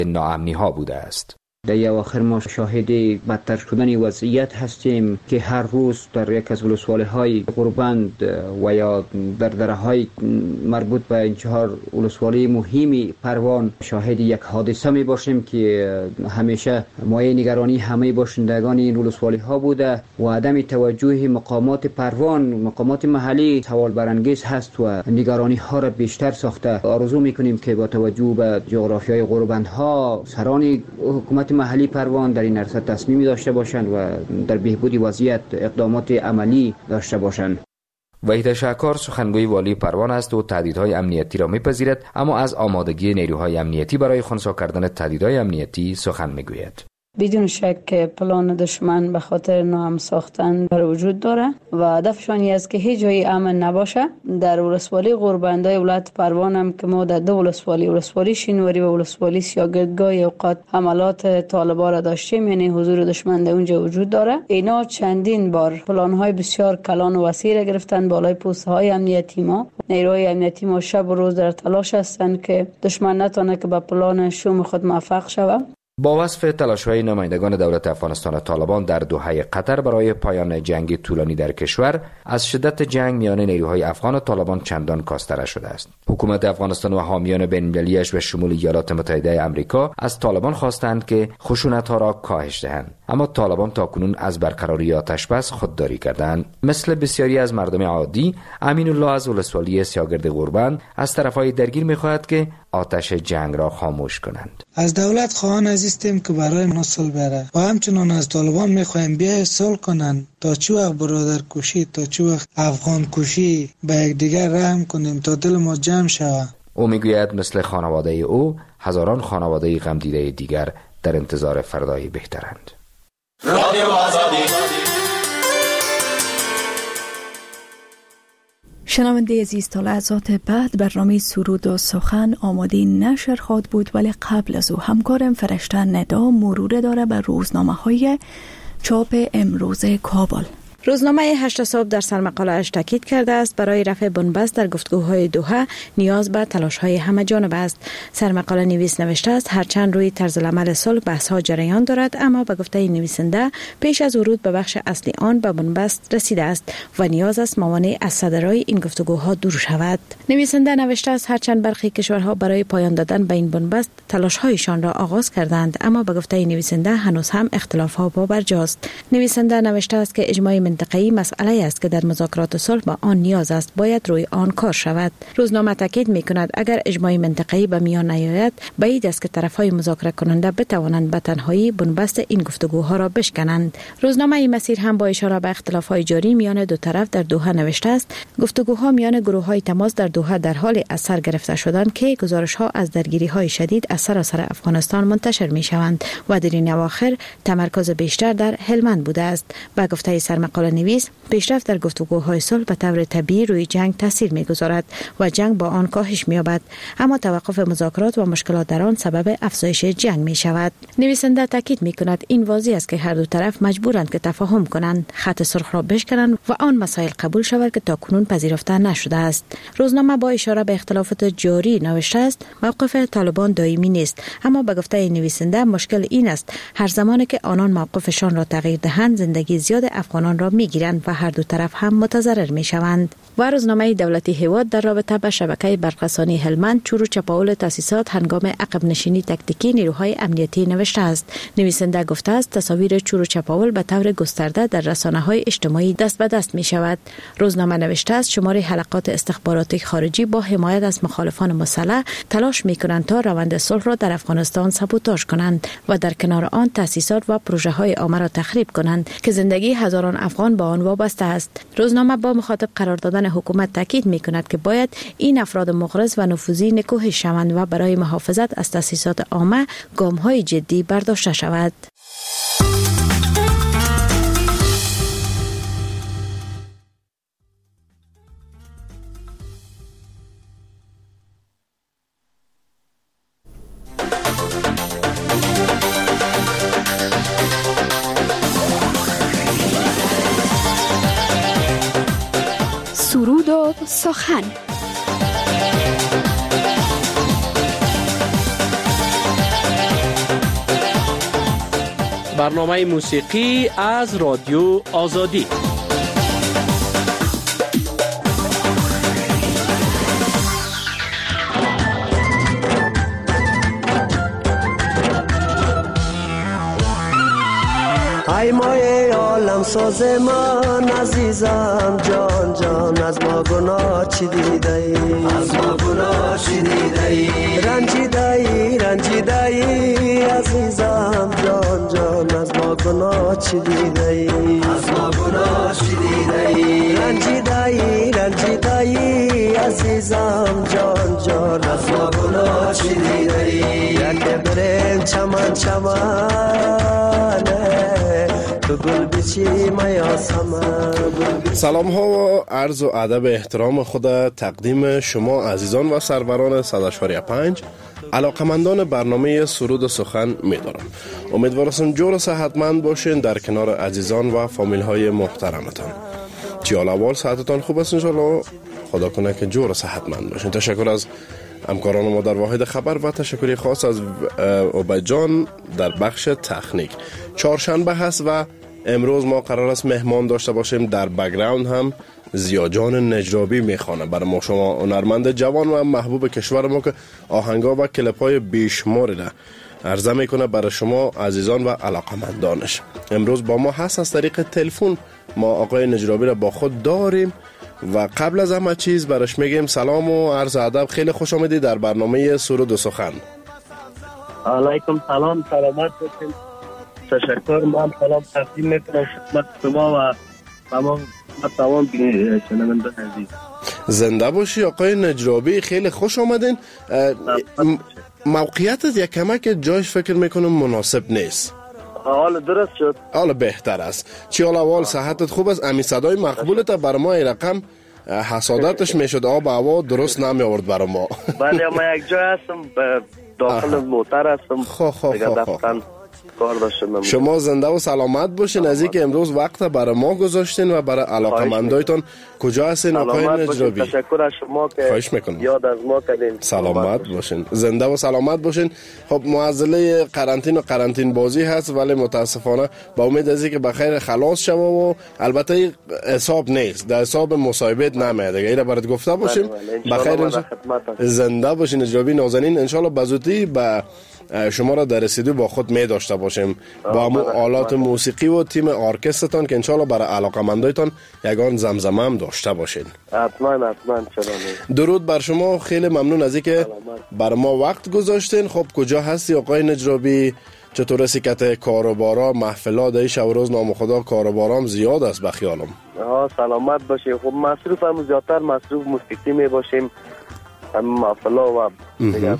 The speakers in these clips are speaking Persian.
ناامنی ها بوده است. در اواخر ما شاهد بدتر شدن وضعیت هستیم که هر روز در یک از ولسوالی‌های غوربند و یا در دره‌های مربوط به این 4 ولسوالی مهمی پروان شاهد یک حادثه می باشیم که همیشه مایه نگرانی همه باشندگان این ولسوالی‌ها بوده و عدم توجه مقامات پروان، مقامات محلی سوال برانگیز هست و نگرانی ها را بیشتر ساخته. آرزو می‌کنیم که با توجه به جغرافیای غوربندها سران حکومت محلی پروان در این عرصه تصمیمی داشته باشند و در بهبود وضعیت اقدامات عملی داشته باشند. وحید شهکار سخنگوی والی پروان است و تهدیدهای امنیتی را میپذیرد، اما از آمادگی نیروهای امنیتی برای خنثی کردن تهدیدهای امنیتی سخن میگوید. بدون شک پلان دشمن به خاطر ناامن ساختن بر وجود داره و هدفشان است که هیچ جایی امن نباشه. در ولسوالی غوربندای ولایت پروان هم که ما در 2 ولسوالی شینواری و ولسوالی سیاگردگاه اوقات حملات طالبان را داشتیم، یعنی حضور دشمن در اونجا وجود داره. اینا چندین بار پلان‌های بسیار کلان و وسیع گرفتن بالای پست‌های امنیتی ما. نیروهای امنیتی ما شب و روز در تلاش هستند که دشمن نتونه که به پلان شوم خود موفق شود. با وصف تلاش‌های نمایندگان دولت افغانستان و طالبان در دوحه قطر برای پایان جنگ طولانی در کشور، از شدت جنگ میان نیروهای افغان و طالبان چندان کاسته نشده است. حکومت افغانستان و حامیان بین‌المللی‌اش به شمول ایالات متحده آمریکا از طالبان خواستند که خشونت‌ها را کاهش دهند، اما طالبان تاکنون از برقراری آتش بس خودداری کردند. مثل بسیاری از مردم عادی، امین الله از ولسوالی سیاگرد غوربند از طرف‌های درگیر می‌خواهد که آتش جنگ را خاموش کنند. از دولت خواهان عزیزیم که برای ما صلح بره و همچنان از طالبان می‌خوایم بیای صلح کنند تا چه وقت برادر کشی، تا چه وقت افغان کشی به یکدیگر رحم کنیم تا دل ما جمع شود. او میگوید مثل خانواده او هزاران خانواده غمدیده دیگر در انتظار فردایی بهترند. شنونده عزیز، تا لحظات بعد برنامه سرود و سخن آماده نشر خواهد بود، ولی قبل از او همکارم فرشته ندا مرور داره بر روزنامه‌های چاپ امروز کابل. روزنامه 8 صبح در سرمقاله‌اش تاکید کرده است برای رفع بنبست در گفتگوهای دوحه نیاز به تلاش‌های همه جانبه است. سرمقاله نویس نوشته است هرچند روی طرز العمل صلح بحث‌ها جریان دارد، اما به گفته نویسنده پیش از ورود به بخش اصلی آن به بنبست رسیده است و نیاز است موانع از صدرای این گفتگوها دور شود. نویسنده نوشته است هرچند برخی کشورها برای پایان دادن به این بنبست تلاش‌هایشان را آغاز کردند، اما به گفته نویسنده هنوز هم اختلاف‌ها پابرجاست. نویسنده نوشته است که اجماع منطقه‌ای مسئله است که در مذاکرات صلح به آن نیاز است، باید روی آن کار شود. روزنامه تاکید می‌کند اگر اجماع منطقه‌ای به میان نیاید، بعید است که طرف‌های مذاکره کننده بتوانند به تنهایی بنبست این گفتگوها را بشکنند. روزنامه این مسیر هم با اشاره به اختلاف‌های جاری میان دو طرف در دوحه نوشته است گفتگوها میان گروه‌های تماس در دوحه در حال از سر گرفته شدن که گزارش‌ها از درگیری‌های شدید از سراسر افغانستان منتشر می‌شوند و در این اواخر تمرکز بیشتر در هلمند بوده است. با گفته سرمقاله نویس پیشرفت در گفتگوهای صلح به طور طبیعی روی جنگ تاثیر می‌گذارد و جنگ با آن کاهش می‌یابد، اما توقف مذاکرات و مشکلات در آن سبب افزایش جنگ می‌شود. نویسنده تاکید می‌کند این واضح است که هر دو طرف مجبورند که تفاهم کنند، خط سرخ را بشکنند و آن مسائل قبول شود که تاکنون پذیرفته نشده است. روزنامه با اشاره به اختلافات جاری نوشته است موقف طالبان دائمی نیست، اما به گفته نویسنده مشکل این است هر زمانی که آنان موقفشان را تغییر دهند زندگی زیاد افغانان را می‌گیرند و هر دو طرف هم متضرر می‌شوند. و روزنامه دولتی هیواد در رابطه با شبکه برقرسانی هلمند چور و چپاول تاسیسات هنگام عقب نشینی تاکتیکی نیروهای امنیتی نوشته است. نویسنده گفته است تصاویر چور و چپاول به طور گسترده در رسانه‌های اجتماعی دست به دست می‌شود. روزنامه نوشته است شمار حلقات استخباراتی خارجی با حمایت از مخالفان مسلح تلاش می‌کنند تا روند صلح را در افغانستان سابوتاژ کنند و در کنار آن تاسیسات و پروژه‌های عامه را تخریب کنند که زندگی هزاران افغان با آن وابسته است. روزنامه با مخاطب قرار دادن حکومت تاکید می‌کند که باید این افراد مغرض و نفوذی نکوهش شوند و برای محافظت از تاسیسات عامه گام‌های جدی برداشته شود. سرود و سخن. برنامه موسیقی از رادیو آزادی. ای مایه عالم ساز من عزیزم جان جان از ما گناه چی دیده ای؟ از ما گناه چی دیده ای؟ رنجیده ای عزیزم جان جان از ما گناه چی دیده ای؟ از ما گناه چی دیده ای؟ رنجیده ای عزیزم جان جان از ما گناه چی دیده ای؟ یک برین چمن سلام ها و عرض و ادب احترام خود تقدیم شما عزیزان و سروران 100.5 علاقمندان برنامه سرود و سخن می دارم. امیدوارم جور و صحتمند باشین در کنار عزیزان و فامیل های محترمتان. چیال اول صحتتان خوب است انشالله، خدا کنه که جور و صحتمند باشین. تشکر از همکاران ما در واحد خبر و تشکری خاص از عبید جان در بخش تکنیک. چهارشنبه هست و امروز ما قرار است مهمان داشته باشیم. در بک‌گراند هم زیاجان نجرابی میخوانه برای ما شما هنرمند جوان و محبوب کشور ما که آهنگا و کلیپ‌های بیشماری را عرضه میکنه برای شما عزیزان و علاقمندانش. امروز با ما هست از طریق تلفن. ما آقای نجرابی را با خود داریم و قبل از همه چیز برش میگیم سلام و عرض ادب. خیلی خوش آمدی در برنامه سرود و سخن. علیکم سلام، سلامت باشین. تشکر. من سلام تقدیم میکنم خدمت شما و تمام شنوندگان عزیز. زنده باشی آقای نجرابی، خیلی خوش آمدین. موقعیتت یک کمک جایش فکر میکنم مناسب نیست. حال درست شد؟ حال بهتر است. چی حال اول صحتت خوب است؟ امی صدای مقبولت بر ما این رقم حسادتش میشد آب هوا درست نمی آورد برای ما. بله ما یک جای هستم داخل موتر هستم. شما زنده و سلامت باشین. از اینکه امروز وقت برای ما گذاشتین و برای علاقمندایتان. کجا هستین آقای نجرابی؟ تشکر از شما که یاد از ما کردین. سلامت باشین، زنده و سلامت باشین. خب معضله قرنطین و قرنطین بازی هست ولی متاسفانه با امید از اینکه بخیر خلاص شوه و البته حساب نیست، در حساب مصاحبت نمیاد دیگه. اینا برات گفته باشیم. بخیر زنده باشین نجرابی نازنین. ان شاء الله بزودی با شما را در رسیدگی با خود می داشته باشیم با همون آلات موسیقی و تیم ارکسترتان که انشالله برای علاقمندایتان یگان زمزمه هم داشته باشین. حتما درود بر شما. خیلی ممنون از اینکه بر ما وقت گذاشتین. خب کجا هستی آقای نجرابی؟ چطور سکت کاروبارا محفلات ای شب و روز نام خدا کاروبارام زیاد است به خیالم. سلامت باشین. خب مصروف هم زیادتر مصروف موسیقی می باشیم. هم محفلات و دیگه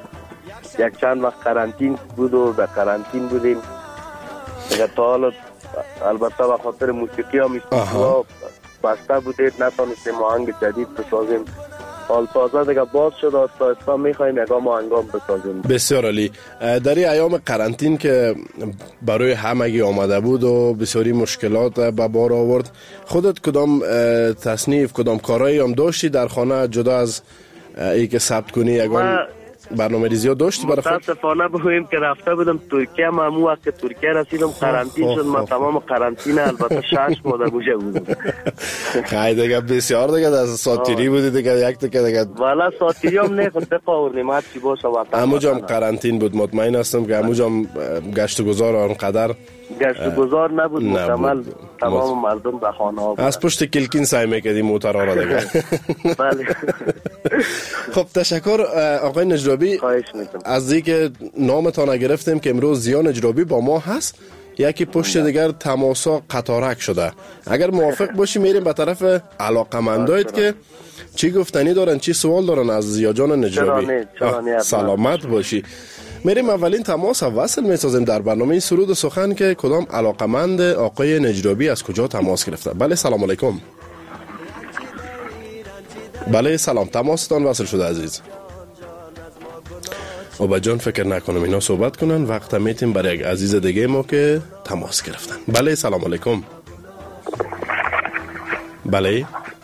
یک چند وقت قرنطین بود و به قرنطین بودیم دیگه. تا حالا البته به خاطر موسیقی هم بسته بودید نتانستیم آهنگ جدید بسازیم. حال تازه دیگه باز شد آستا میخواییم یکم آهنگام بسازیم. بسیار عالی. در این ایام قرنطین که برای همگی آمده بود و بسیاری مشکلات به بار آورد، خودت کدام تصنیف کدام کارایی هم داشتی در خانه جدا از ای که ثبت کنی یگان برنامه ریزی ها داشتی برای خود؟ متاسفانه بگویم که رفته بودم ترکیه. من همون وقت ترکیه رسیدم قرنطین شد. من تمام قرنطینه البته 6 ماه در گوشه بودم. خیلی دیگه بسیار دیگه در ساتیری بودی دیگه. یک دیگه والا ساتیری هم نه خود بپاوردیم هر چی باشه وطن. همونجا هم قرنطین بود. مطمئن هستم که همونجا هم گشت و گذار آنقدر گشت و گذار نبود. مکمل تمام مردم به خانه ها بود. از پشت کلکین سعی میکردیم موترها را دیگه. بله. خب تشکر آقای نجرابی از اینکه نامتان گرفتیم که امروز زیا نجرابی با ما هست. یکی پشت دیگر تماسا قطارک شده. اگر موافق باشی میریم به طرف علاقمندایت که چی گفتنی دارن چی سوال دارن از زیا جان نجرابی. سلامت باشی. میریم اولین تماس وصل میسازیم در برنامه سرود و سخن که کدام علاقمند آقای نجرابی از کجا تماس گرفته. بله سلام علیکم. بله سلام، تماستان وصل شده عزیز. عبید جان فکر نکنم اینا صحبت کنن، وقت میتیم برای یک عزیز دیگه ما که تماس گرفتن. بله سلام علیکم. بله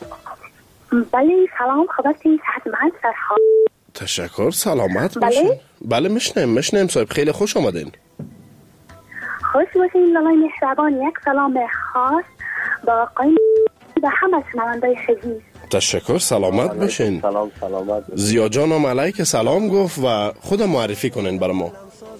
سلام، خبرتی صحتمند فرحان. تشکر، سلامت باشین. بله میشنم صاحب، خیلی خوش آمدین. خوش باشین. لالای مهربان، یک سلام خاص با آقای و همه شنوندای عزیز. تشکر، سلامت باشین. سلام سلامت. زیا جانم علیک سلام گفت و خود معرفی کنین برای ما.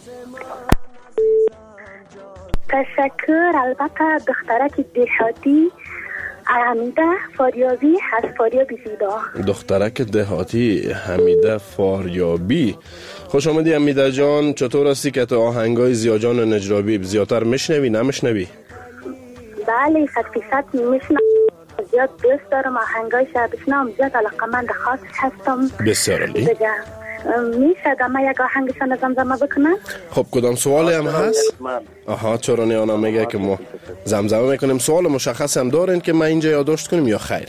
تشکر. البته دخترک دهاتی حمیده فاریابی هست، فاریابی زیبا. دخترک دهاتی حمیده فاریابی. خوش آمدی حمیده جان. چطور هستی که تو آهنگای زیا جان نجرابی زیادتر میشنوی نمیشنوی؟ بله 100% میشنم. زیاد دوست دارم آهنگایش بشنوم، زیاد علاقمند خاص هستم. بسیار عالی. میشه دم یک آهنگشان زمزمه بکنم؟ خب کدام سوالی هم هست؟ آها چرا نه اونا میگه که ما زمزمه میکنیم. سوال مشخص هم دارین که ما اینجا یادداشت کنیم یا خیر؟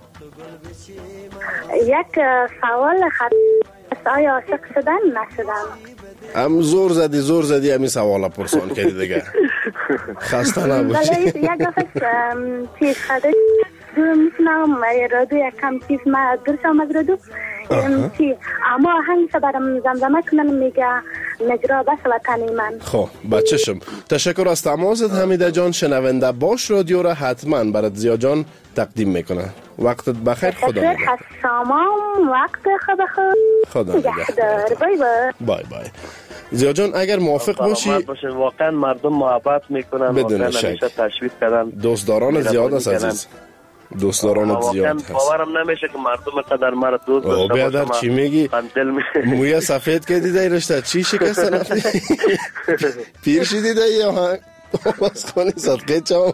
یک سوال آیا عاشق شدن نشدن؟ هم زور زدی همین سوالا پرسان کردی دیگه. خسته نباشی. بله یک دفعه چیز خده میتونم رادو یکم چیز ما درشم از رادو اما آهنگش برام زمزمه کنن میگه نجرا بس وطنی من. خب بچه‌شم تشکر از تماست حمیده جان. شنونده باش رادیو را حتما برات زیا جان تقدیم میکنه. وقتت بخیر. خدا نگهدار. شما وقت خدا نگهدار. بای بای بای. زیا جان اگر موافق باشی واقعا مردم محبت میکنن، بدون شک تشویق کردن، دوستداران زیاد است عزیز، دوستداران زیاد هست. باورم نمیشه که مردم قدر مرا دوست داشته باشن. بیادر چی میگی؟ موی سفید که دیده رشته چی شکست رفتی؟ پیر شدی دیده یا ها؟ باز کنی صدقه چام.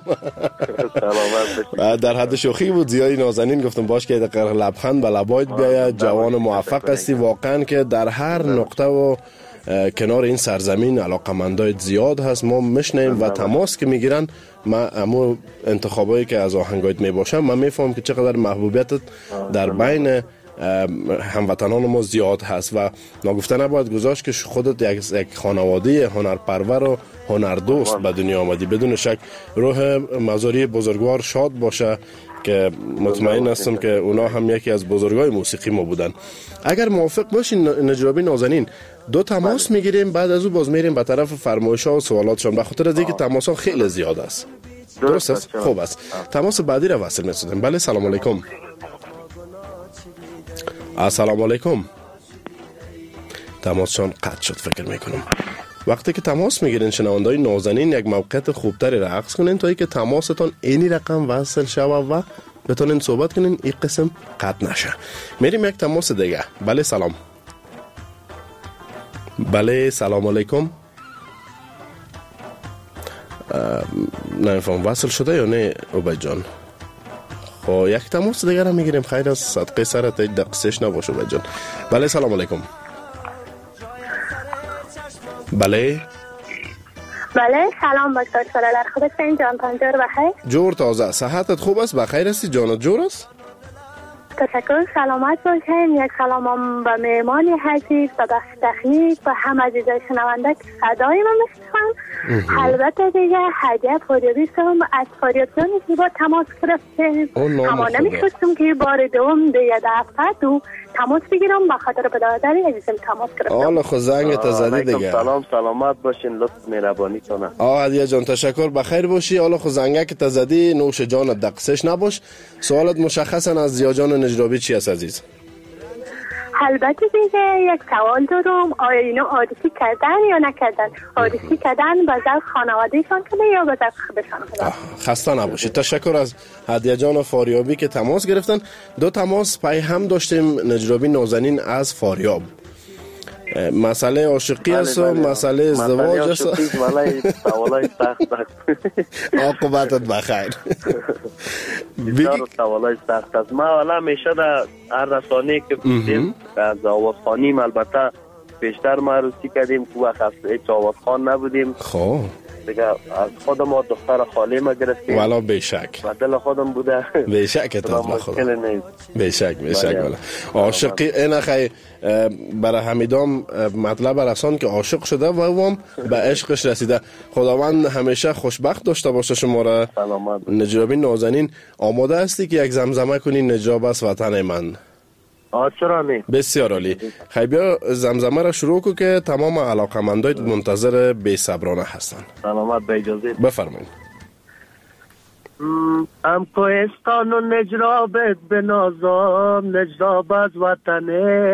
در حد شوخی بود. زیای نازنین گفتم باش که دقیقا لبخند به لبایت بیاید. جوان موفق هستی واقعا که در هر نقطه و کنار این سرزمین علاقمندای زیاد هست. ما میشنیم و تماس که میگیرن ما امو انتخابایی که از آهنگایت میباشم من میفهم که چقدر محبوبیتت در بین هموطنان ما زیاد هست و ناگفته نباید گذاشت که خودت یک خانواده هنرپرور و هنردوست به دنیا آمدی. بدون شک روح مزاری بزرگوار شاد باشه که مطمئن هستم که اونا هم یکی از بزرگای موسیقی ما بودن. اگر موافق باشین نجرابی نازنین دو تماس میگیریم، بعد از او باز میریم به طرف فرمایش‌ها و سوالاتشون به خاطر از اینکه تماس‌ها خیلی زیاد است. درست است؟ خوب است. تماس بعدی را وصل می‌شدیم. بله سلام علیکم. السلام علیکم. تماسشون قطع شد فکر میکنم. وقتی که تماس میگیرین شنوندای نازنین یک موقعیت خوبتری را عکس کنین تا اینکه تماستون اینی رقم وصل شود و بتونین صحبت کنین این قسم قطع نشه. میریم یک تماس دیگه. بله سلام. بله سلام علیکم. نمیفهم وصل شده یا نه عبید جان؟ خب یک تماس دیگه را میگیریم. خیر از صدقه سرت یک دقیقش نباشه عبید جان. بله سلام علیکم. بله سلام دکتر سرالر. خودت این جان پنجار بخیر؟ جور تازه. صحتت خوب است؟ بخیر هستی؟ جانت جور است؟ تشکر. سلامت باشین. یک سلامم به مهمان عزیز و بخش تکنیک و هم عزیزای شنونده که صدای من میشنون. البته دیگه هدیه فاریابی هم از فاریابیان زیبا تماس گرفتیم، اما نمیخواستم که بار دوم دیگه دفعه دو تماس بگیرم به خاطر برادری عزیزم تماس گرفتم. حالا خود زنگت زدی دیگه. سلام سلامت باشین. لطف مهربانی کنه. هدیه جان تشکر. بخیر باشی. حالا خود زنگک تزدی نوش جانت دقسش نباش. سوالت مشخصا از زیا جان نجرابی چی است عزیز؟ البته دیگه یک سوال دارم. آیا اینو عادی کردن یا نکردن؟ عادی کردن به ذوق خانوادهشان کنه یا به ذوق خودشان کنه؟ خسته نباشید. تشکر از هدیه جان فاریابی که تماس گرفتن. دو تماس پای هم داشتیم. نجرابی نازنین از فاریاب. مسئله عاشقی است و مسئله ازدواج است. سوالای سخت عاقبتت بخیر. بسیار سوالای سخت است. ما والا همیشه در هر رسانه‌ای که بودیم از آوازخوانیم البته بیشتر معروفی کردیم که وقت هیچ آوازخوان نبودیم. خب دیگه از خودم دختر خاله ما گرفتیم. والا بیشک و دل خودم بوده. بیشک تا مشکل نیست. بیشک والا. عاشقی این اخی برای حمیدام مطلب رسان که عاشق شده و هم به عشقش رسیده. خداوند همیشه خوشبخت داشته باشه شما را. سلامت. نجرابی نازنین آماده هستی که یک زمزمه کنی نجراب است وطن من؟ چرا نه؟ بسیار عالی. خیلی بیا زمزمه را شروع کو که تمام علاقمندای منتظر بی صبرانه هستن. سلامت به اجازه بفرمایید. ام کوهستان و نجرابت به نازم، نجراب از وطن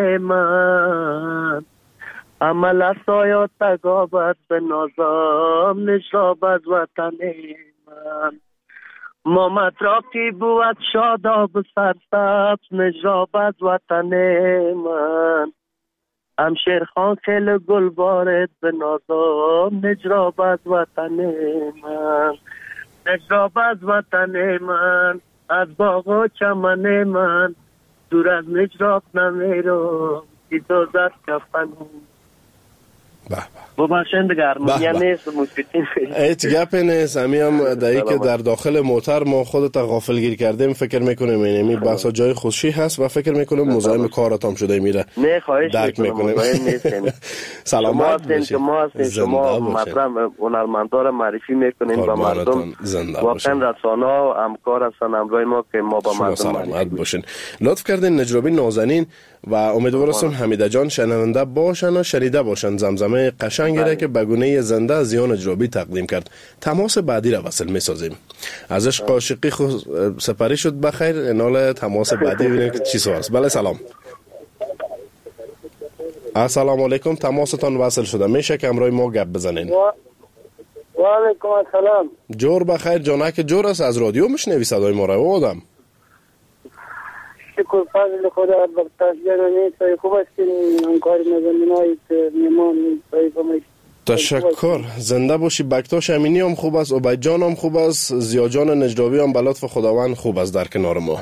من. عمل اسایا تگابت به نازم، نجراب از وطن من. مامت را کی بود شاداب سرسبز، نجراب از وطن من. ام شیرخان خیل گل بارد به نازم، نجراب از وطن من. نجراب از وطن من، از باغ و چمن من. دور از نجراب نمیرم، اجازت کفن. ببخشید دیگه ارمنیا نیست موسیقی هیچ گپ نیست. همیم دایی که در داخل موتر ما خودت غافلگیر کردیم فکر میکنیم اینمی بحثا جای خوشی هست و فکر میکنیم مزاحم کارتام شده میره. نه خواهش میکنیم. سلامت باشید. شما مطلب هنرمندا را معرفی میکنین با مردم. واقعا رسانه ها همکار هستن همراه ما که ما با مردم سلامت باشین. لطف کردین نجرابی نازنین و امیدوارم حمیده جان شنونده باشن و شنیده باشن زمزمه قشنگی را که بگونه زنده از یان نجرابی تقدیم کرد. تماس بعدی را وصل میسازیم. ازش عاشقی سپری شد بخیر. انال تماس بعدی ببینیم که چی سواست. بله سلام. السلام علیکم. تماستان وصل شده. میشه که امروز ما گپ بزنین. و علیکم السلام. جور بخیر. جانک جور است. از رادیو میشنوی صدای ما را آدم؟ شکر فضل خدا بخشیدنی سای خوب هستین همکار نازنینای میمان سای فهمش. تشکر. زنده باشی. بکتاش امینی هم خوب است، عبید جان هم خوب است، زیا جان نجرابی هم به لطف خداوند خوب است در کنار ما.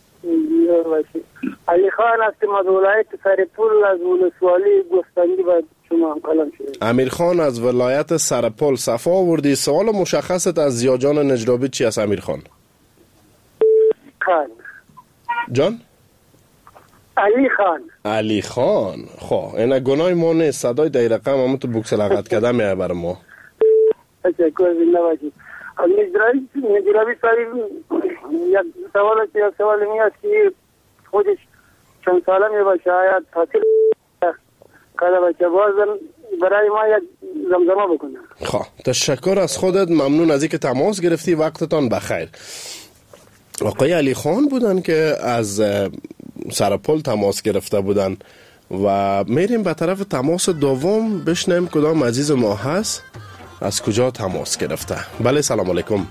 علی خان هستیم از ولایت سرپل از ولسوالی گفتنگی با شما هم کلام شدیم. امیر خان از ولایت سرپل صفا آوردی. سوال مشخصت از زیا جان نجرابی چی است امیر خان؟ خان جان؟ علی خان. علی خان. خب اینا گناه ما نیست. صدای دای رقم هم تو بوکس لغت کده میه بر ما. تشکر زنده باشید. نجرابی ساری یک سوال میاد که خودش چند ساله می باشه آیا تحصیل کرده باشه بازم برای ما یک زمزمه بکنه. خب تشکر از خودت. ممنون از اینکه تماس گرفتی. وقتتان بخیر. آقای علی خان بودن که از سرپل تماس گرفته بودن و میریم به طرف تماس دوم بشنیم کدام عزیز ما هست از کجا تماس گرفته. بله سلام علیکم.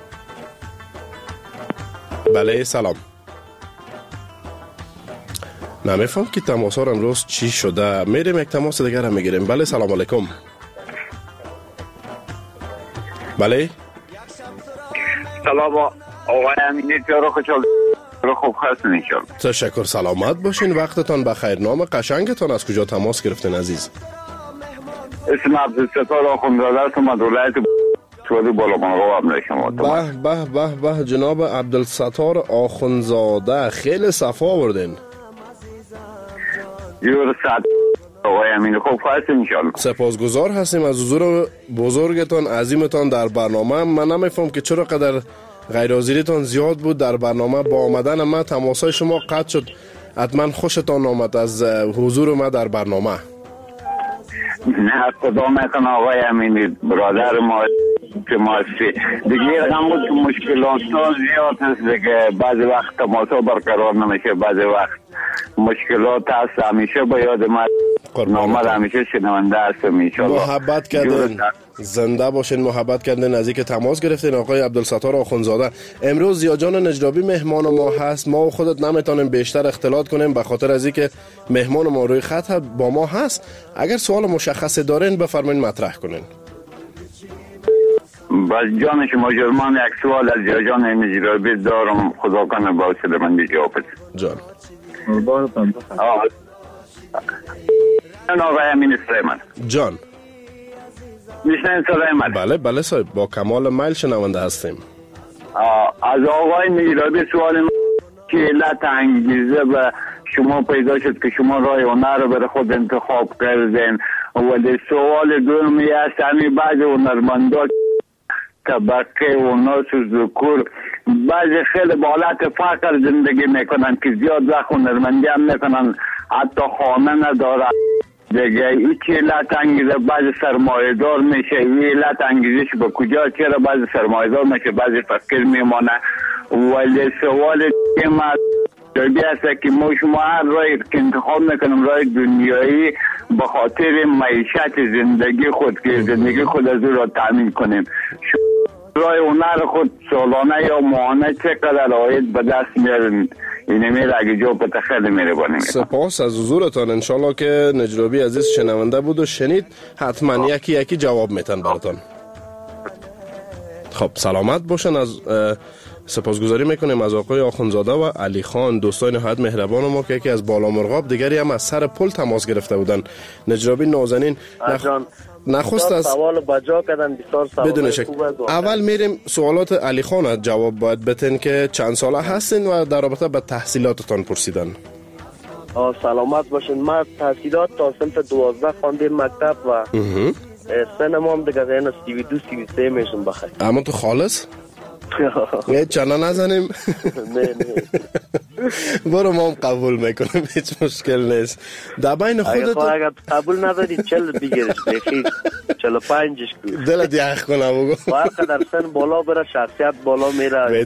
بله سلام. نمیفهم که تماس ها امروز چی شده. میریم یک تماس دیگر هم میگیریم. بله سلام علیکم. بله سلام آقای امینی رو خوشحال رو خوب هستین انشالله. تشکر. سلامت باشین. وقتتان بخیر. نام قشنگتان از کجا تماس گرفتین عزیز؟ اسم عبدالستار آخونزاده هستم از ولایت سوادی بالاقانقا هم شما. به جناب عبدالستار آخونزاده خیلی صفا آوردین. یور ساعت آقای امینی خوب هستین انشالله. سپاسگزار هستیم از حضور بزرگتان عظیمتان در برنامه. من نمیفهم که چرا قدر غیرحاضریتان زیاد بود در برنامه. با آمدن ما تماسای شما قطع شد. حتما خوشتان آمد از حضور ما در برنامه. نه خدا میکنه آقای امینی برادر ما که ما دیگه رقم بود که مشکلات زیاد هست دیگه. بعضی وقت تماسا برقرار نمیشه، بعضی وقت مشکلات هست. همیشه با یاد ما نامد همیشه شنونده هستم انشالله. محبت کردن. زنده باشین. محبت کردن از اینکه تماس گرفتین آقای عبدالستار آخونزاده. امروز زیا جان نجرابی مهمان ما هست. ما و خودت نمیتونیم بیشتر اختلاط کنیم به خاطر از اینکه مهمان ما روی خط با ما هست. اگر سوال مشخص دارین بفرمایید مطرح کنین. باز جان شما جرمان یک سوال از زیا جان نجرابی دارم. خدا کنه با وسیله من جواب بده. جان. آقای امین سلیمان جان. میشنین صدای من؟ بله صاحب با کمال میل شنونده هستیم. از آقای نجرابی سوال من که علت انگیزه به شما پیدا شد که شما راه هنر رو برای خود انتخاب کردین. ولی سوال دومی است همین بعض هنرمندا طبقه و ناس و ذکور بعضی خیلی با حالت فقر زندگی میکنن که زیاد وقت هنرمندی هم میکنن، حتی خانه نداره دیگه. این چه علت انگیزه بعضی سرمایه‌دار میشه، این علت انگیزش به کجا؟ چرا بعضی سرمایه‌دار میشه بعضی فقیر میمانه؟ ولی سوال دیگه ما است که ما شما هر رای که انتخاب میکنیم رای دنیایی به خاطر معیشت زندگی خود که زندگی خود از او را تامین کنیم. رای هنر خود سالانه یا ماهانه چقدر عاید به دست میارن؟ اینمی را اگه جا به خیلی میره. سپاس از حضورتان. انشالله که نجرابی عزیز شنونده بود و شنید، حتما یکی جواب میتن براتان. خب سلامت باشن. از سپاسگزاری میکنیم از آقای آخونزاده و علی خان، دوستان نهایت مهربان ما که یکی از بالا مرغاب، دیگری هم از سر پل تماس گرفته بودن. نجرابی نازنین نخست از سوال بجا کردن، بسیار سوال بدون شک. اول میریم سوالات علی خان جواب باید بتین که چند ساله هستین و در رابطه به تحصیلاتتان پرسیدن. سلامت باشین. من تحصیلات تا صنف 12 خواندم مکتب و سنم هم دیگه این 32 33 میشم بخیر. اما تو خالص؟ یه چنه نزنیم؟ نه برو ما هم قبول میکنم، هیچ مشکل نیست. در بین خودت اگر قبول نداری 40 بگیرش بخیر 45ش کن دلت یخ کنم بگو. واقعا در سن بالا بره شخصیت بالا میره.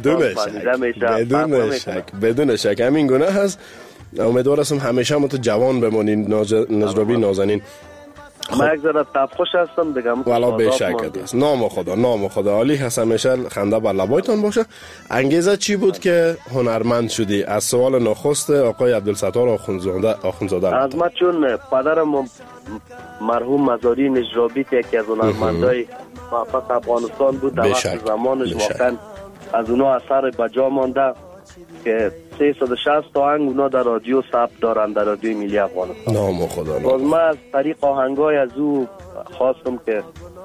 بدون شک همین گونه هست. امیدوارم همیشه ما تو جوان بمونین نجرابی نازنین. من یک ذره تفخوش هستم دیگه. والا بشکت است. نام خدا عالی هست، همیشه خنده بر لبایتان باشه. انگیزه چی بود که هنرمند شدی؟ از سوال نخست آقای عبدالستار آخونزاده. از ما چون پدرم مرحوم مزاری نجرابی که یکی از هنرمندای موفق افغانستان بود، در وقت زمانش واقعا از اونا اثر بجا مانده که 360 تا آهنگ اونا در رادیو ثبت دارن، در رادیو ملی افغانستان. نام خدا. باز من از طریق آهنگای از او خواستم که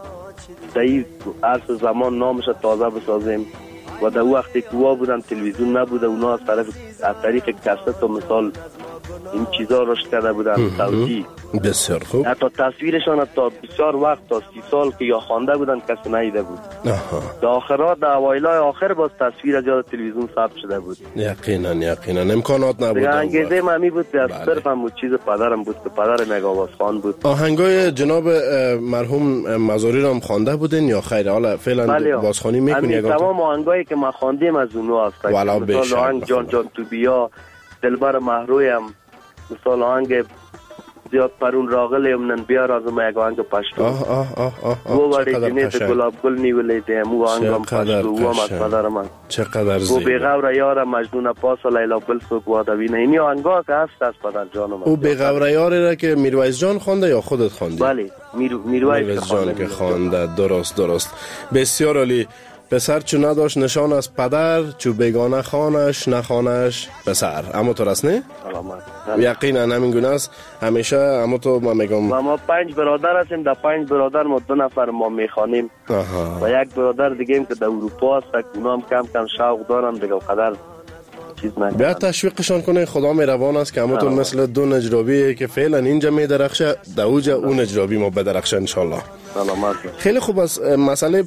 در این عرص زمان نامش تازه بسازیم و در وقتی که وا بودن تلویزیون نبوده، اونا از طریق کست و مثال این چیزا رشد کرده بودن صوتی. بسیار خوب. حتی تصویرشان تا بسیار وقت تا 30 سال که یا خوانده بودن کسی ندیده بود. در آخرات در اوایلای آخر باز تصویر از یاد تلویزیون ثبت شده بود. یقینا امکانات نبود. انگیزه من بود که صرف هم چیز پدرم بود که پدر نگاواز خان بود. آهنگای جناب مرحوم مزاری رو هم خوانده بودین یا خیر؟ حالا فعلا بازخوانی میکنی؟ تمام آهنگایی که من خواندیم از اونها هست. مثلا آهنگ جان تو بیا، دلبر محرویم، مثلا آهنگ زیاد پرون راغل یمنن بیار از ما یک آهنگ پشتو و وری جنیت گلاب گل نیولیدیم و آهنگم پشتو و هم از پدر من چقدر زیبا و بیغور یار مجنون پاس و لیلا بل سوک وادوینه. اینی آهنگا که هست از پدر جانم. او بیغور یاری را که میرویز جان خوانده یا خودت خواندی؟ بله میرویز جان که خوانده. درست. بسیار عالی. پسر چو نداشت نشان از پدر، چو بیگانه خانش نخانش پسر. اما تو راست نه؟ یقینا همین گونه است همیشه. اما تو من میگم ما 5 برادر هستیم، در 5 برادر ما 2 نفر ما میخوانیم و یک برادر دیگه که در اروپا هست، اونا هم کم شوق دارن دیگه قدر چیز نکنن. بیا تشویقشان کنه. خدا مهربان است که همتون مثل 2 نجرابی که فعلا اینجا میدرخشه در اوج اون نجرابی ما بدرخشه ان شاء الله. خیلی خوب است. مسئله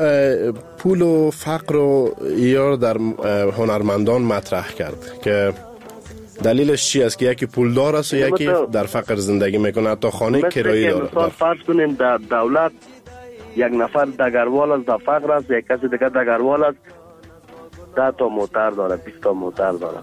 پول و فقر رو یار در هنرمندان مطرح کرد که دلیلش چی است که یکی پولدار است و یکی در فقر زندگی میکنه، حتی خانه کرایی داره. مثلا فرض کنیم در دولت یک نفر دگروال است، در فقر است، یک کسی دیگه دگروال است 10 تا موتر داره، 20 تا موتر داره.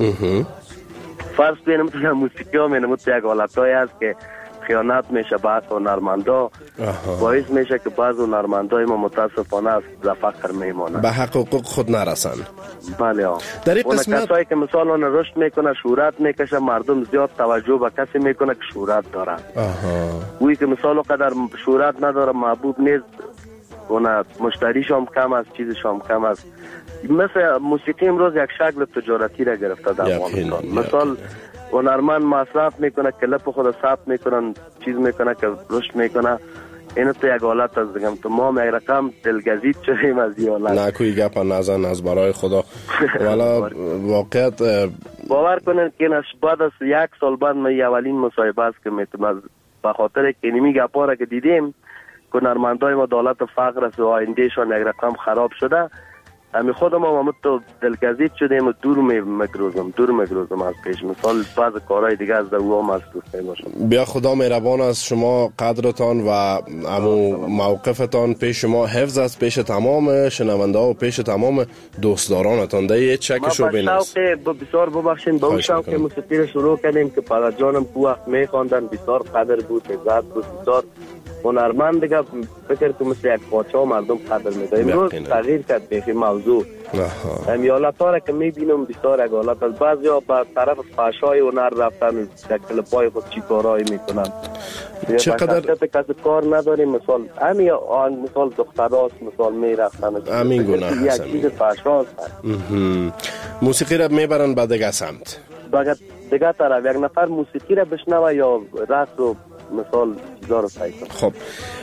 فرض کنیم تو موسیقی ها مینمون یک حالتایی هست که خیانت میشه بعض هنرمندا، باعث میشه که بعض هنرمندای ما متاسفانه از فقر میمانند، به حقوق خود نرسن. بله در این قسمت کسایی که مثلا اون رشد میکنه، شهرت میکشه، مردم زیاد توجه به کسی میکنه که شهرت داره. وی که مثلا قدر شهرت نداره، محبوب نیست، اون مشتریش هم کم است، چیزش هم کم است. مثل موسیقی امروز یک شکل تجارتی را گرفته در افغانستان. مثلا هنرمند مصرف میکنه، کلپ خود ثبت میکنن، چیز میکنه که رشد میکنه. اینو تو یک حالت از دیگم تو ما یک رقم دلگزید شدیم از این حالت. نه کوئی گپ نزن از برای خدا. والا واقعیت باور کنن که بعد از 1 سال بعد من اولین مصاحبه است که میتونم به خاطر که اینمی گپا را که دیدیم که هنرمندای ما دولت فقر است و آیندهشان یک رقم خراب شده، امی خودم هم تو دلگزید شدیم و دور میگروزم از پیش. مثال بعض کارهای دیگه از او هم مصروف میباشم. بیا خدا مهربان از شما، قدرتان و امو موقفتان پیش شما حفظ است، پیش تمام شنونده ها و پیش تمام دوستدارانتان. ده یه چکشو بینست. ما شوق بسیار ببخشین به اون شوق موسیقی رو شروع کردیم که پدر جانم تو وقت میخواندن، بسیار قدر بود، عزت بود، بسیار هنرمند دیگه. فکر که مثل یک پادشاه مردم قدر میده. امروز تغییر کرد بیخی موضوع. امی حالت‌ها که میبینم بسیار یک حالت از بعضیا به طرف فحشای هنر رفتن، یک کلپای خود چی کارهایی میکنن. چقدر کسی کار نداریم. مثال امی مثال دختراست، مثال میرفتن امین گناه یک چیز فحشاست. موسیقی را میبرن به دیگه سمت، دیگه طرف یک نفر موسیقی را بشنوه یا رقص و مثال چیزا رو سعی کنه. خب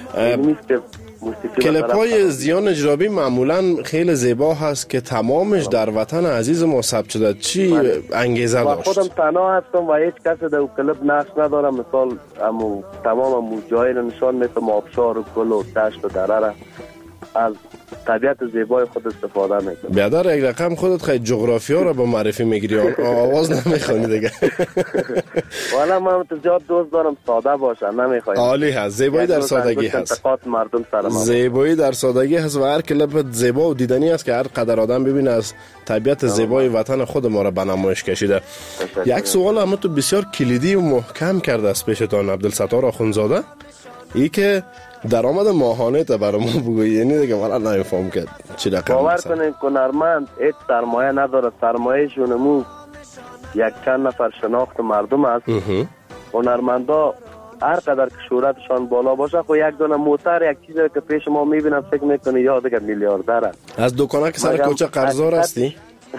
کلپای زیان اجرابی معمولا خیلی زیبا هست که تمامش در وطن عزیز ما ثبت شده. چی انگیزه داشت؟ خودم تنها هستم و هیچ کسی در کلپ نقش ندارم. مثال تمام جایی رو نشان میتم، آبشار و گل و دشت و دره از طبیعت زیبای خود استفاده میکنم. بیادر یک رقم خودت خیلی جغرافیا رو با معرفی میگیری، آواز نمیخوانی دیگه. والا من زیاد دوست دارم ساده باشه، نمیخوام. عالی هست، زیبایی در سادگی هست. زیبایی در سادگی هست و هر کلپ زیبا و دیدنی است که هر قدر آدم ببینه از طبیعت زیبای وطن خود ما را به نمایش کشیده. یک سوال هم تو بسیار کلیدی و محکم کرده است پیشتان عبدالستار آخوندزاده، ای که درآمد ماهانه تا برای ما بگویی. یعنی دیگه والا نمیفهم که چی رقم. باور کنین هنرمند هیچ سرمایه نداره. سرمایه‌شون یک چند نفر شناخت مردم است. هنرمندا هر قدر که شهرتشان بالا باشه خو یک دونه موتر یک چیزی که پیش ما میبینم فکر میکنه یا دیگه میلیاردره. از دکانه که سر کوچه قرضدار هستی؟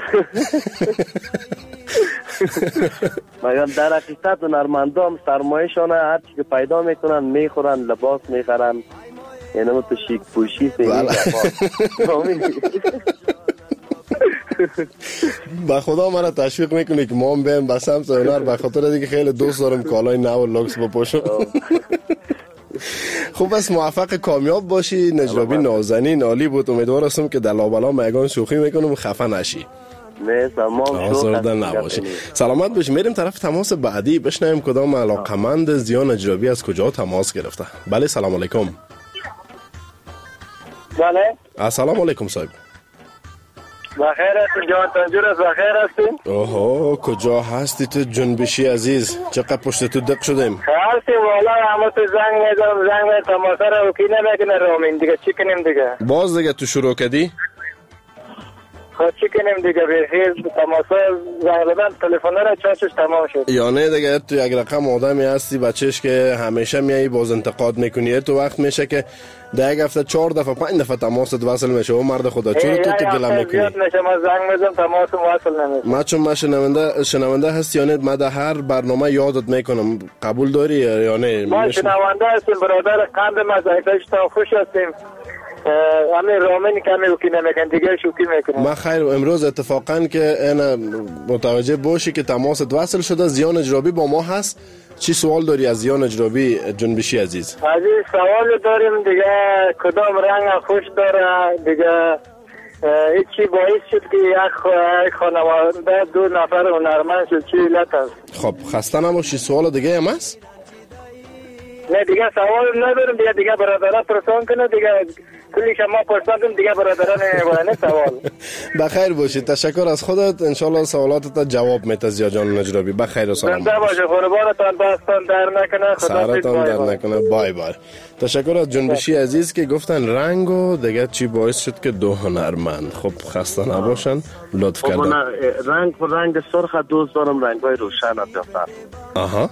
مگر در حقیقت هنرمندا هم سرمایه‌شان هر چی که پیدا میکنن میخورن، لباس میخرن، یعنی تو شیک پوشی با خدا مرا تشویق میکنه که ما هم بریم به سمت هنر، به خاطر دیگه خیلی دوست دارم کالای نو و لوکس بپوشم. خوب است، موفق کامیاب باشی. نجرابی نازنین عالی بود. امیدوار هستم که در لابلا میگان شوخی میکنم خفه نشی. آزردن نباشی. سلامت باشی. میریم طرف تماس بعدی بشنویم کدام علاقمند زیان اجرابی از کجا تماس گرفته. بله سلام علیکم. بله السلام علیکم صاحب. بخیر هستی جان تنجور است؟ بخیر هستیم. اوه کجا هستی تو جنبشی عزیز؟ چقدر پشت تو دق شدیم. هستی والا همه تو زنگ میزنم تماس رو کی نمیکنه رامین دیگه چی کنیم دیگه؟ باز دیگه تو شروع کردی؟ خب چی کنیم دیگه؟ بخیر تماسا زنگ زدن تلفن را چاشش تمام شد. یا نه دیگه تو یک رقم آدمی هستی بچهش که همیشه میای باز انتقاد میکنی. تو وقت میشه که در یک هفته 4 دفعه 5 دفعه تماست وصل میشه. و مرد خدا چرا تو گله میکنی؟ زیاد میشه ما زنگ میزنم تماس وصل نمیشه. ما چون ما شنونده هستی یا نه؟ ما در هر برنامه یادت میکنم. قبول داری یا نه؟ ما شنونده هستیم برادر قند مزایدش تا خوش هستیم. همین رامین کمی وکی نمیکن دیگه شوکی میکنم. ما خیر امروز اتفاقا که انا متوجه باشی که تماست وصل شده. زیان اجرابی با ما هست. چی سوال داری از زیان اجرابی جنبشی عزیز؟ عزیز سوال داریم دیگه. کدام رنگ خوش داره دیگه؟ چی باعث شد که یک خانواده 2 نفر هنرمند شد؟ چی علت است؟ خب خسته نباشی. سوال دیگه هم هست؟ نه دیگه سوال ندارم دیگه برادران پرسان کنه دیگه. کلی شما پرساندم دیگه برادران نه سوال. بخیر باشید. تشکر از خودت. انشالله سوالاتت جواب میده زیا جان نجرابی. بخیر و سلامت باشه. قربانتان دستان در نکنه. سرتان در نکنه. بای بای. تشکر از جنبشی عزیز که گفتن رنگ و دیگه چی باعث شد که 2 هنرمند. خب خسته نباشن. لطف کردن. رنگ سرخ دوست دارم، رنگای روشن بیفتن. آها.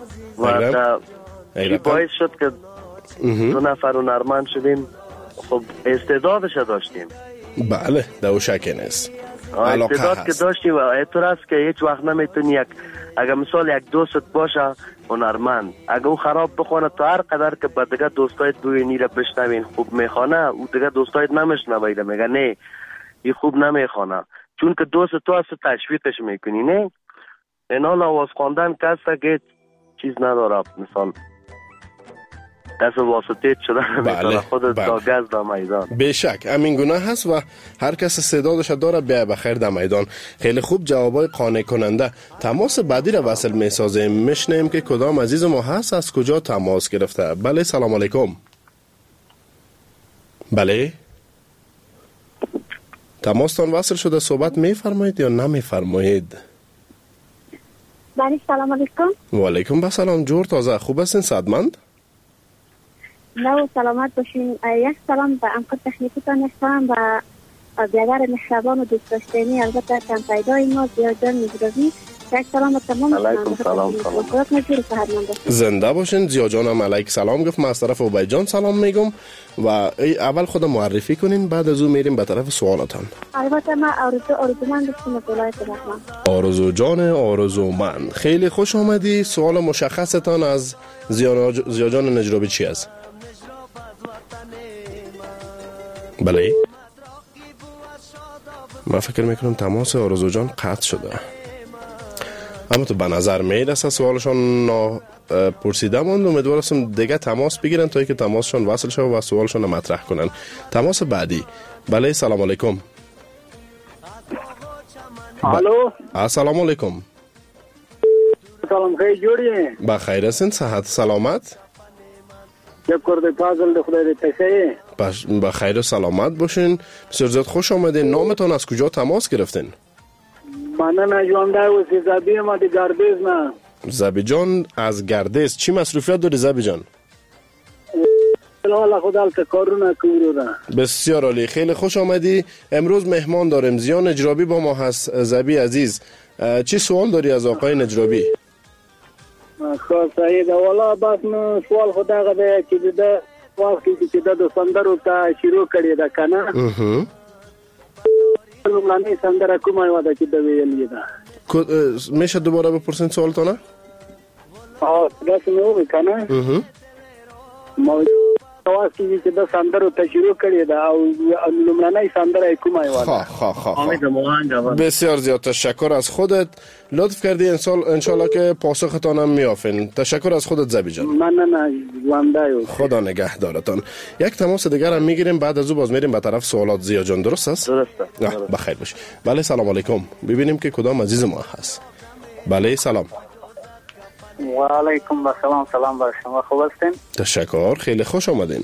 و چی باعث شد که 2 نفر هنرمند شدیم؟ خب استعدادش داشتیم. بله دو شک نیست. استعداد که داشتیم و اینطور است که هیچ وقت نمیتونی اگر مثال یک دوست باشه هنرمند، اگر او خراب بخونه تو هر قدر که با دیگه دوستایت ببینی را بشنوین خوب میخونه، او دیگه دوستایت نمیشنویده میگه نه این خوب نمیخونه، چون که دوست تو است تشویقش میکنی. نه این حال آواز خواندن کسی که چیز نداره. مثال کس واسطه شدن میتونه خود داگز در میدان. بیشک همین گونه هست و هر کس استعدادش داره بیا بخیر در میدان. خیلی خوب جوابای قانع کننده. تماس بعدی را وصل میسازیم. میشنیم که کدام عزیز ما هست از کجا تماس گرفته. بله سلام علیکم. بله تماستان وصل شده، صحبت میفرمایید یا نمیفرمایید؟ بله سلام علیکم. و علیکم السلام. جور تازه خوب هستین صدمند؟ نه سلامت باشین. یک سلام به امکان تکنیکتان هستم و بیادر مهربان و دوست داشتنی البته کم پیدای ما زیاجان نجرابی. یک سلام به تمام. علیکم سلام. زنده باشین. زیاجان هم علیک سلام گفت. من از طرف عبید جان سلام میگم و اول خود معرفی کنین بعد از اون میریم به طرف سوالاتان. البته من آرزومند هستم از ولایت بهمن. آرزو جان آرزومند، خیلی خوش آمدی. سوال مشخصتان از زیاجان نجرابی چی است؟ بله من فکر میکنم تماس آرزو جان قطع شده، اما تو به نظر میرسه سوالشان پرسیده ماند. امیدوار هستم دیگه تماس بگیرن تا اینکه تماسشان وصل شد و سوالشان مطرح کنن. تماس بعدی. بله سلام علیکم. الو السلام علیکم. سلام خیلی جوری بخیر هستین؟ صحت سلامت؟ یک کرده فاضل ده خدای تشهی بخیر و سلامت باشین. بسیار زیاد خوش آمدین. نامتان از کجا تماس گرفتین؟ من نجوانده و زبی ما دی گردیز نه. زبی جان از گردیز. چی مصروفیت داری زبی جان؟ الله خدا کارونه کوروده. بسیار عالی، خیلی خوش آمدی. امروز مهمان داریم. زیان نجرابی با ما هست. زبی عزیز چی سوال داری از آقای نجرابی؟ خب سعید والا بس نو سوال خدا غده چې د وخت کې د سندرو ته شروع کړی دا کنه لومړنۍ سندره کومه و ده چې د ویلې ده؟ میشه دوباره بپرسین سوالتونه؟ دا څنګه کنه ما واس کې چې د سندرو ته شروع کړی دا او لومړنۍ سندره کومه و ده؟ امید موهان جواب. بسیار زیاد تشکر از خودت. لطف کردی انشالله که پاسختان هم میافین. تشکر از خودت زبی جان. من زنده خدا نگهدارتان. یک تماس دیگر هم میگیریم بعد از او باز میریم به طرف سوالات. زیا جان درست است؟ درسته. بخیر باش. بله سلام علیکم. ببینیم که کدام عزیز ما هست. بله سلام. و علیکم سلام بر شما. خوب هستین؟ تشکر، خیلی خوش آمدین.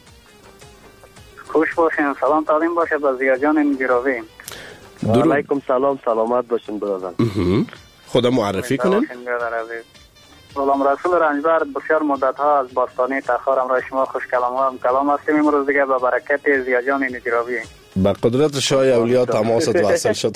خوش باشین. سلام تعلیم باشه به زیا جان نجرابی. و علیکم سلام. سلامت باشین برادر. خدا معرفی کنین. غلام رسول رنجبر بسیار مدت ها از باستانی تخارم را شما خوش کلام هستیم. امروز دیگه به برکت زیا جان نجرابی با قدرت شاه اولیاء تماست وصل شد.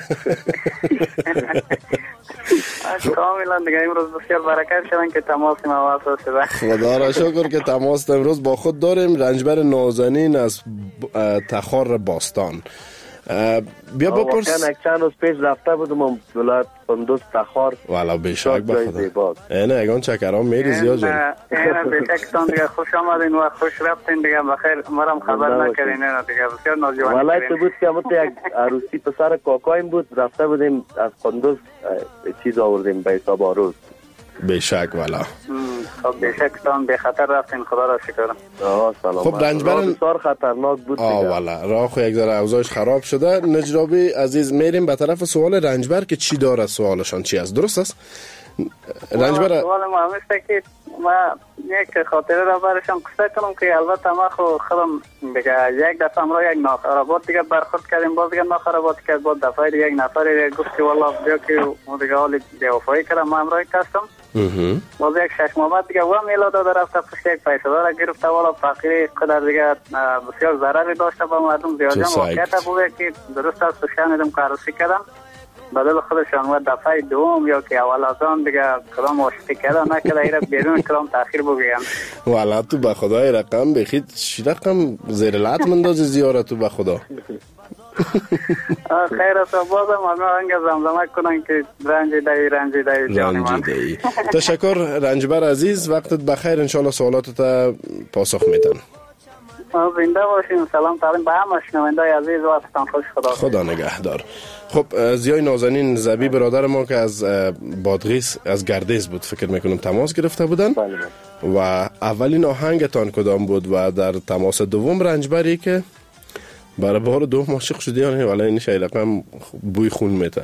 کاملا دیگه امروز بسیار برکت شدن که تماس ما وصل شده. خدا را شکر که تماس امروز با خود داریم. رنجبر نازنین از تخار باستان. بیا بپرس. واقعا یک چند روز پیش رفته بودم ولایت قندوز تخار. والا بیشک بخدا. اینه اگان چکرام میری زیاد جان. اینه بیشکتان دیگه خوش آمدین و خوش رفتین دیگه. بخیر مرم خبر نکردین. اینه دیگه بسیار نوجوانی. ولایت بود که همون یک عروسی پسر کاکایم بود. رفته بودیم از قندوز چیز آوردیم به حساب آروز. بیشک والا. خب بیشکتان به خطر رفتین. خدا را شکر. سلام. خب رنجبر بسیار خطرناک بود دیگه. والا راه خو یک ذره اوضاعش خراب شده. نجرابی عزیز میریم به طرف سوال رنجبر که چی داره، سوالشان چی است. درست است؟ رنجبر سوال ما همیشه که ما یک خاطره را برشان قصه کنم که البته ما خودم دیگه یک دفعه امروز یک ناخرابات دیگه برخورد کردیم. باز دیگه ناخرابات کرد. باز دفعه دیگه یک نفر گفت که والله بیا که ما دیگه حال بی‌وفایی کردم. ما امروز کستم باز یک 6 ماه بعد دیگه و میلاد داده رفته پشت یک پیسه داره گرفته. والا فقیری قدر دیگه بسیار ضرری داشته با مردم. زیاد واقعیت بوده که درست است شنیدم که عروسی کردم بدل خودشان و دفعه دوم یا که اول از آن دیگه کلام عاشقی کردن نکرده. ایره بیرون کلام تاخیر بگیم. والا تو به خدای رقم بخید چی رقم زیر لعت مندازی زیارت تو به خدا. خیر است. بازم همه هنگه زمزمه کنن که رنجی دهی جان من. تشکر رنجبر عزیز. وقتت بخیر. انشالله سوالاتت پاسخ میدن. زنده باشین. سلام تعلیم به همه شنونده‌های عزیز و وقتتان خوش. خدا نگهدار. خب زیای نازنین زبی برادر ما که از بادغیس از گردیز بود فکر میکنم تماس گرفته بودن. و اولین آهنگتان کدام بود و در تماس دوم رنجبری که برای بار دوم عاشق شدی یا نه؟ ولی این شای رقم بوی خون میته.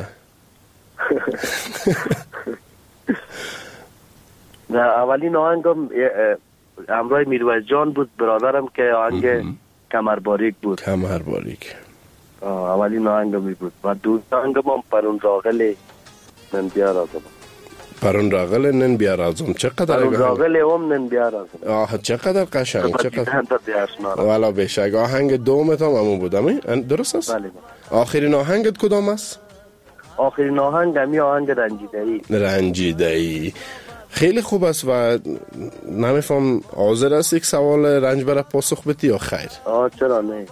نه اولین آهنگم همراه میرویس جان بود برادرم که آهنگ کمرباریک بود. کمرباریک اولین آهنگمی بود و دوم آهنگم پرون راغل نن بیا رازم. پرون راغل نن بیا رازم. چقدر پرون راغل هم نن بیا رازم. چقدر قشنگ. چقدر والا بشک. آهنگ دومت هم همون بود درست است؟ بله. آخرین آهنگت کدام است؟ آخرین آهنگ همی آهنگ رنجیده‌ای. خیلی خوب است و نمیفهم حاضر است یک سوال رنجبر پاسخ بدی یا خیر؟ چرا نه.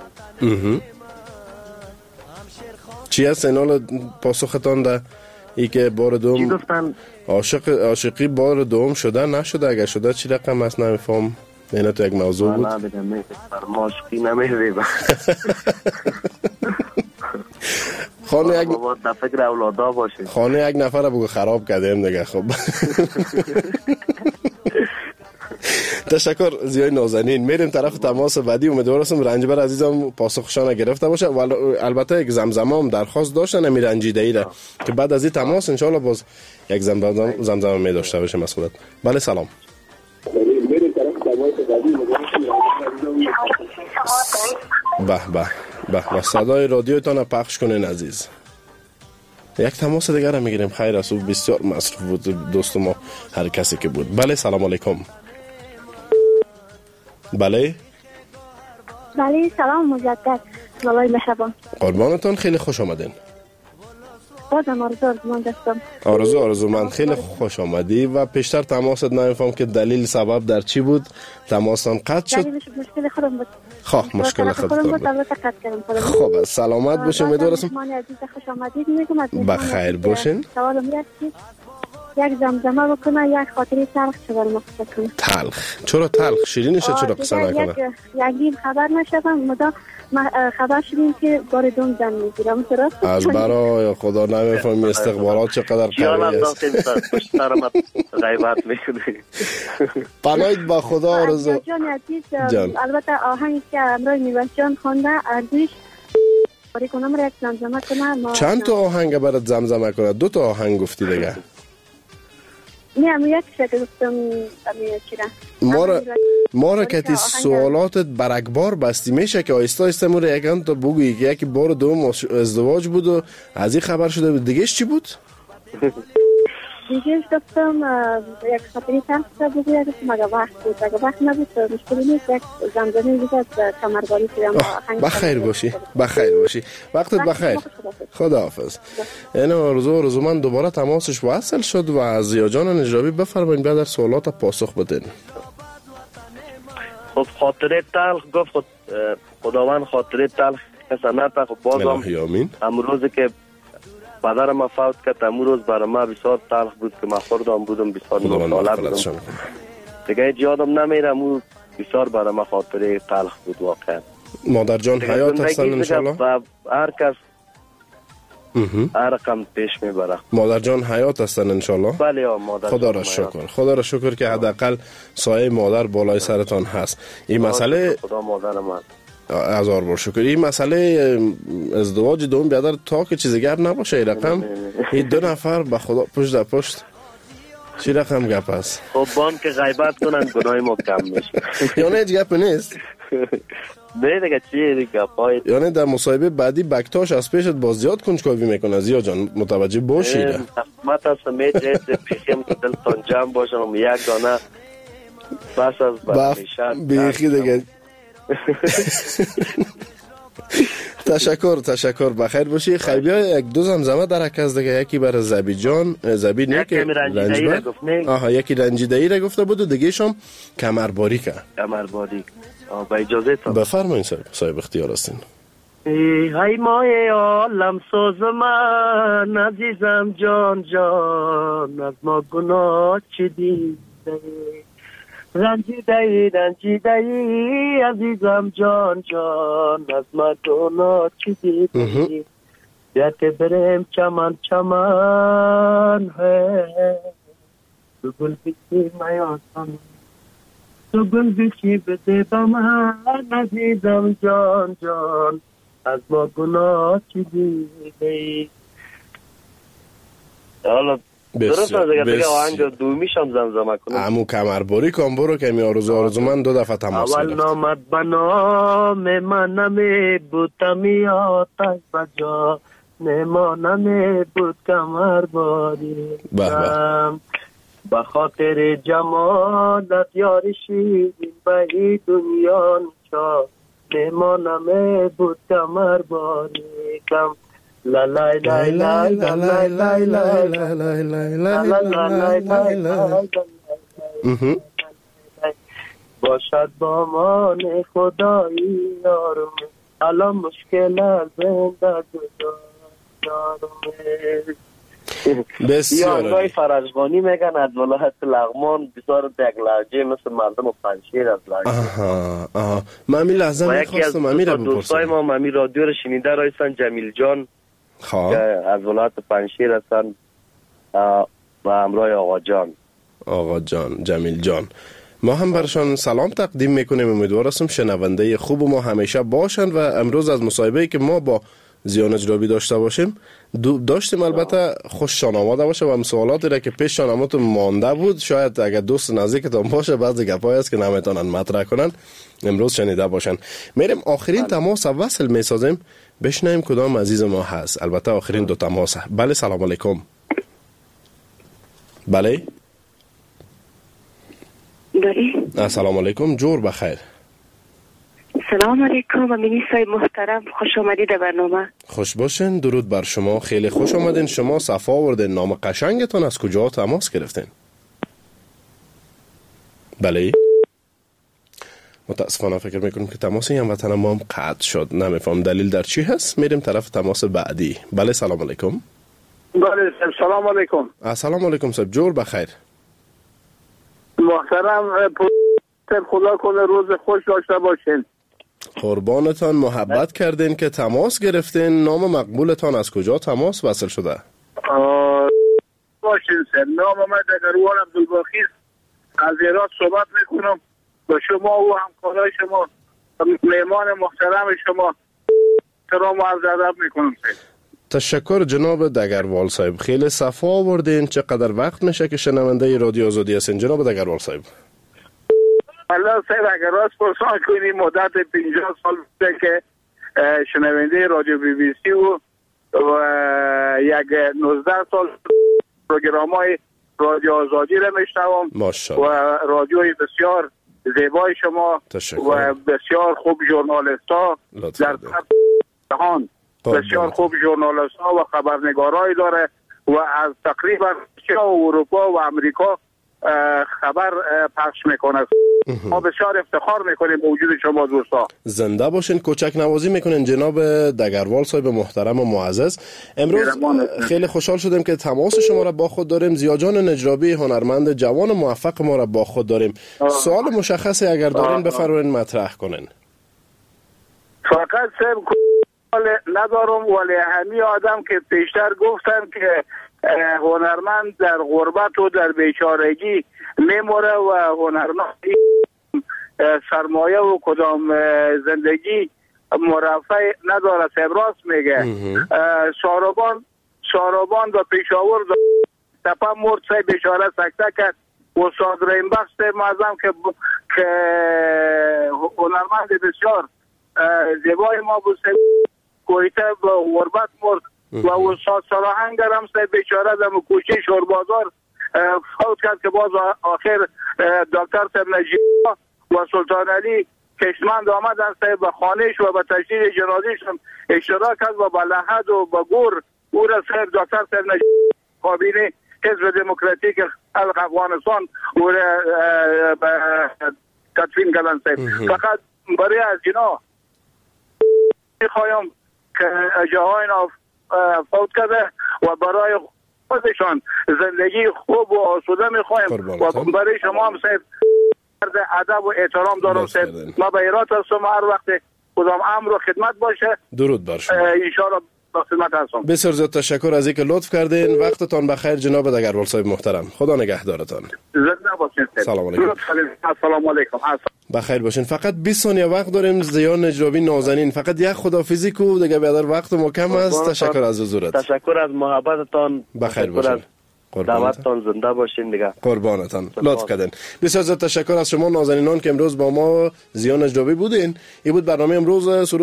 چی است اینال پاسختان ده ای که بار دوم عاشقی بار دوم شده نشده؟ اگر شده چی رقم است نمیفهم. اینا تو یک موضوع بود. نه بدم عاشقی نمیره. خانه یک فکر اولادا باشه. خانه یک نفر بگو خراب کردیم دیگه. خب تشکر زیای نازنین. میریم طرف تماس بعدی. امیدوارم رنجبر عزیزم پاسخشان گرفته باشه و البته یک زمزمه هم درخواست داشتن امی رنجیده‌ای را که بعد از این تماس ان شاء الله باز یک زمزمه می داشته باشه مسئولت. بله سلام. میریم طرف تماس بعدی. به صدای رادیوتان پخش کنین عزیز. یک تماس دیگر را میگیریم. خیر است. بسیار مصروف بود دوست ما هر کسی که بود. بله سلام علیکم. بله سلام مجدد. والله مهربان. قربانتان خیلی خوش آمدین. بازم آرزو دستم. آرزو من خیلی خوش آمدی و پیشتر تماست نمیفهم که دلیل سبب در چی بود تماسم قطع شد. دلیلش مشکل خودم بود. خواه مشکل خودتان بود. خب سلامت باشین. میدونم من عزیز خوش آمدید میگم. بخیر باشین. سوالم یک زمزمه بکنه یک خاطری تلخ چه برام بکنه. تلخ؟ چرا تلخ؟ شیرینشه چرا قصه نکنه؟ یک خبر نشدم مدا خبر شدیم که بار دوم زن میگیرم. درست؟ از برای خدا نمیفهم استقبالات چقدر قوی است. غیبت میکنی. پناهید با خدا آرزو جان عزیز. البته آهنگی که امروز میرویس جان خوانده ارزش باری کنم را یک زمزمه کنم. چند تا آهنگ برات زمزمه کنه؟ 2 تا آهنگ گفتی دیگه. نه یک شکل گفتم ما را که سوالاتت برکبار بستی میشه که آیسته آیسته مورد یکم تا بگویی که یکی بار دوم ازدواج بود و از این خبر شده بود. دیگهش چی بود؟ دیگهش گفتم یک خاطری تلخ بگویه گفتم اگه وقت بود. اگه وقت نبود مشکلی نیست. یک زمزمه دیگه از کمرباری کنم. بخیر باشی. وقتت بخیر. خداحافظ. این آرزو من دوباره تماسش وصل شد و از زیا جان نجابی بفرمایید بعد در سوالات پاسخ بدین. خب خاطره تلخ گفت خداوند خاطره تلخ کسا نتا. خب بازم امروزی که پدرم فوت کرد امروز برای ما بسیار تلخ بود که من خوردم بودم بسیار نوساله بودم دیگه هیچ یادم نمیره. امو بسیار برای ما خاطره تلخ بود واقعا. مادر جان حیات هستن انشالله؟ هر کس هر رقم پیش میبره. مادر جان حیات هستن انشالله؟ بله مادر. خدا را شکر که حداقل سایه مادر بالای سرتان هست. این مسئله خدا مادرم هست. هزار بار شکر. این مسئله ازدواج دوم بیادر تا که چیز گپ نباشه این رقم این 2 نفر به خدا پشت در پشت چی رقم گپ هست؟ خب بان که غیبت کنن گناه ما کم میشه. یعنی هیچ گپ نیست؟ نه دیگه چیه دیگه گپای. یعنی در مصاحبه بعدی بکتاش از پیشت باز زیاد کنجکاوی میکنه. زیا جان متوجه باشید. من تا میشه پیشم دلتون جمع باشم یک دانه بس از بیخی دیگه. تشکر بخیر باشی. خیلی یک 2 زمزمه در از دیگه. یکی برای زبی جان زبی نه که رنجبر. یکی رنجیده‌ای را گفته بود و دیگه شم کمرباریک. با اجازه تا بفرمایید صاحب اختیار هستین. ای مای عالم سوز من عزیزم جان از ما گناه چی دیده رنجیده ای عزیزم جان جان از ما دونا چی دیدی یا که بریم چمن ہے تو گل بیشی میاسم تو گل بیشی بده با من عزیزم جان جان از ما گناه چی دیدی. حالا درست دیگه آهنگ دومیش هم زمزمه کنم. عمو کمرباری کن برو که می آرزو من 2 دفعه تماس اول نامت بنام من نمی بودمی آتش بجا نما نمی بود کمرباری به خاطر جمالت یاری شیرین به این دنیا نچا نما نمی بود کمرباری کم لا لا لا لا لا لا لا لا لا باشد با مان خدایی یارم الان مشکل از زنده بسیار یارگاه فرجبانی میگن از ولایت لغمان بسیار یک لحجه مثل مردم پنشیر از لحجه من امی لحظه میخواستم امی را بپرسم. دوستای ما امی رادیو را شنیده رایستن جمیل جان که از ولایت پنشیر هستن و همراه آقا جان جمیل جان ما هم برشان سلام تقدیم میکنیم. امیدوار هستم شنونده خوب ما همیشه باشند و امروز از مصاحبه‌ای که ما با زیان اجرابی داشته باشیم داشتیم البته خوششان آماده باشه و هم سوالاتی را که پیششان همتون مانده بود شاید اگر دوست نزدیکتان باشه بعضی گپایی است که نمیتونن مطرح کنن امروز شنیده باشن. میریم آخرین تماس وصل میسازیم بشنویم کدام عزیز ما هست. البته آخرین 2 تماس. بله سلام علیکم. بله السلام علیکم جور بخیر. سلام علیکم امینی صاحب محترم خوش آمدید در برنامه. خوش باشین. درود بر شما. خیلی خوش آمدین. شما صفا آوردین. نام قشنگتون از کجا تماس گرفتین؟ بله متاسفانه فکر میکنم که تماس این هموطن ما هم قطع شد. نمیفهم دلیل در چی هست. میریم طرف تماس بعدی. بله سلام علیکم. بله سلام علیکم. السلام علیکم صاحب جور بخیر. محترم خدا کنه روز خوش داشته باشین. قربانتان. محبت کردین که تماس گرفتین. نام مقبولتان از کجا تماس وصل شده؟ باشین سر نام من دگروان عبدالباقی از ایران صحبت میکنم با شما و همکارای شما مهمان محترم شما احترام و عرض ادب میکنم سر. تشکر جناب دگروال صاحب. خیلی صفا آوردین. چقدر وقت میشه که شنونده رادیو آزادی هستین جناب دگروال صاحب؟ الله سر اگر راست پرسان کنی مدت 50 سال بوده که شنونده رادیو بی بی سی و یک 19 سال پروگرام های رادیو آزادی را میشنوم و رادیوی بسیار زیبای شما تشکر. و بسیار خوب ژورنالیست ها در جهان بسیار خوب ژورنالیست ها و خبرنگارای داره و از تقریبا اروپا و امریکا خبر پخش میکنه. ما بسیار افتخار میکنیم به وجود شما دوستا. زنده باشین. کوچک نوازی میکنین جناب دگروال صاحب محترم و معزز. امروز خیلی خوشحال شدیم که تماس شما را با خود داریم. زیاجان نجرابی هنرمند جوان موفق ما را با خود داریم. سوال مشخصی اگر دارین بفرمایید مطرح کنین. فقط ندارم ولی همین آدم که پیشتر گفتن که هنرمند در غربت و در بیچارگی میموره و هنرمند سرمایه و کدام زندگی مرفع نداره. راست میگه. ساربان و پیشاور تپه مرد سای بیچاره سکته کرد. استاد رحیم بخش معظم که هنرمند بسیار زیبای ما بود کویته و غربت مرد و استاد سراهنگر هم سه بیچاره در کوچه شوربازار فوت کرد که باز آخر دکتر صاحب نجیب و سلطان علی کشمند آمدن سه به خانهش و به تجدید جنازه‌شون اشتراک کرد و به لحد و به گور او را سه دکتر صاحب نجیب کابینه حزب دموکراتیک خلق افغانستان او را تدفین کردن سه. فقط برای از اینا میخوایم که جهان فوت کرده و برای خودشان زندگی خوب و آسوده میخوایم و برای شما هم صاحب عرض ادب و احترام دارم سید. ما به ایراد هستم هر وقت کدام امر و خدمت باشه. درود بر شما. ان شاء الله با خدمت هستم. بسیار زیاد تشکر از اینکه لطف کردین. وقتتان بخیر جناب دگروال صاحب محترم. خدا نگهدارتان. زنده باشین. سلام علیکم. السلام علیکم. بخیر باشین. فقط 20 ثانیه وقت داریم. زیان نجرابی نازنین فقط یک خدافیزی کو دیگه بیادر وقت ما کم است. تشکر از حضورت. تشکر از محبتتان. بخیر باشین. دعوتتان زنده باشین دیگه. قربانتان. لطف کردین. بسیار زیاد تشکر از شما نازنینان که امروز با ما زیان نجرابی بودین. این بود برنامه امروز